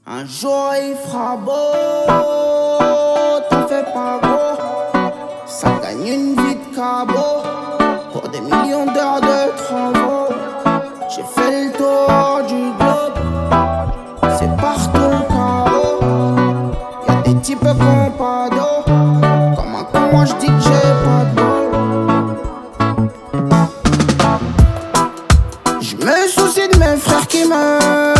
Un jour il fera beau, t'en fais pas gros. Ça gagne une vie de cabot pour des millions d'heures de travaux. J'ai fait le tour du globe, c'est partout le chaos. Y'a des types qui ont pas d'eau. Comme un con, moi j'dis que j'ai pas de bol. J'me soucie de mes frères qui meurent,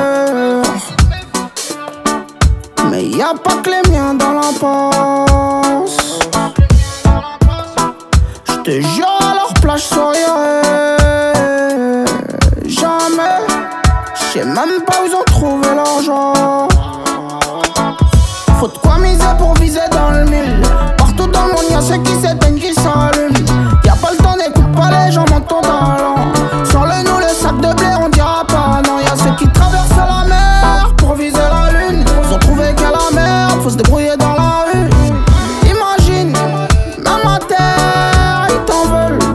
mais y'a pas que les miens dans la passe. J'te jure à leur plage sourire jamais. J'sais même pas où ils ont trouvé l'argent. Faut de quoi miser pour viser dans le mille. Partout dans le monde y'a ceux qui s'éteignent, qui s'allument. Y'a pas le temps, n'écoute pas les gens, monte ton talent. Sur le nous le sac de blé, on dira pas non. Y'a ceux qui traversent la mer pour viser la lune. Ils ont trouvé qu'à la merde, faut se débrouiller dans la rue. Imagine, même à terre, ils t'en veulent.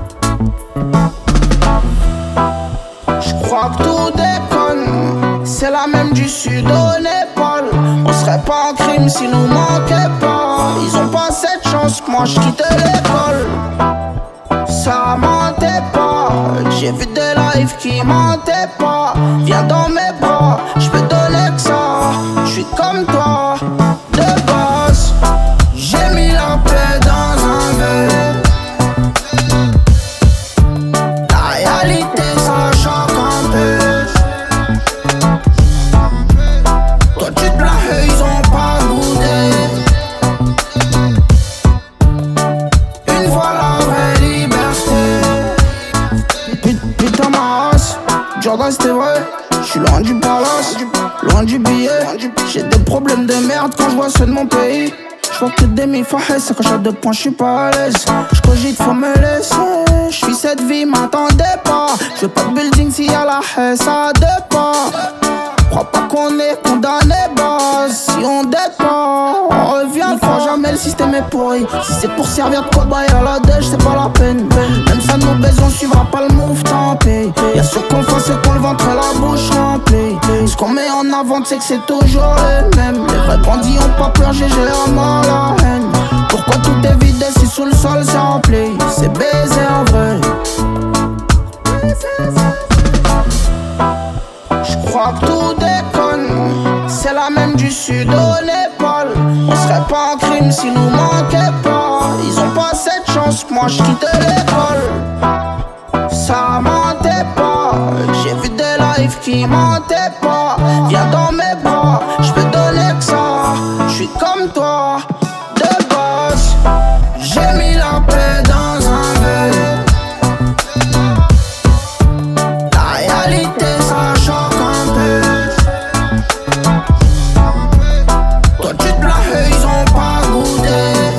J'crois que tout déconne, c'est la même du sud au Népal. On serait pas en crime s'ils nous manquaient pas. Ils ont pas cette chance que moi j'quitte l'école. Ça mentait pas, j'ai vu des lives qui mentaient pas. Viens dans mes bras, j'peux donner que ça. J'suis comme toi, de base. J'ai mis la paix dans un verre. La réalité ça choque un peu. Toi tu te plains, eux ils ont pas goûté. Une fois la vraie liberté. Putain ma race, Jordan c'était vrai. J'suis loin du palace, loin du billet. J'ai des problèmes de merde quand j'vois ceux de mon pays. J'vois que des mi-fahès, ça quand j'ai 2 points j'suis pas à l'aise. J'cogite faut me laisser, j'fuis cette vie, m'attendez pas. J'veux pas de building s'il y a la haine, ça a 2 pas. Crois pas qu'on est condamné, boss. Si on dette pas, on revient. Ne crois jamais le système est pourri. Si c'est pour servir de cobaye à la dèche, c'est pas la peine. Même ça nous baise, on suivra pas le move, tant pis. Y'a ceux qu'on fait, c'est qu'on le ventre et la bouche remplie. Ce qu'on met en avant, c'est que c'est toujours les mêmes. Les vrais bandits ont pas peur, j'ai à mort la haine. Pourquoi tout est vide si sous le sol c'est rempli? C'est baisé en vrai. J'crois que tout déconne, c'est la même du sud au Népal. On serait pas en crime s'ils nous manquaient pas. Ils ont pas cette chance que moi j'quitte l'école. Ça mentait pas, j'ai vu des lives qui mentaient pas. Viens dans mes bras, j'peux donner que ça. J'suis comme toi, de base. J'ai mis la paix dans un verre. La réalité ça choque un peu. Toi tu te plains, eux ils ont pas goûté.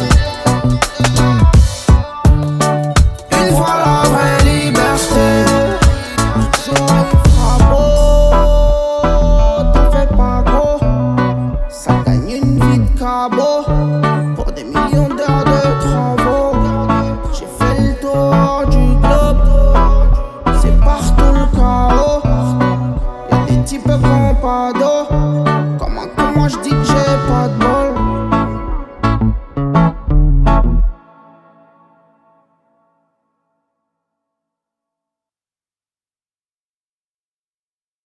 Une fois la vraie liberté. Jour il fera beau, t'en fais pas gros. Ça gagne une vie de cabot pour des millions d'heures de travaux. J'ai fait le tour du globe, c'est partout le chaos. Y'a des types qui ont pas d'eau. Comme un con, moi j'dis que j'ai pas de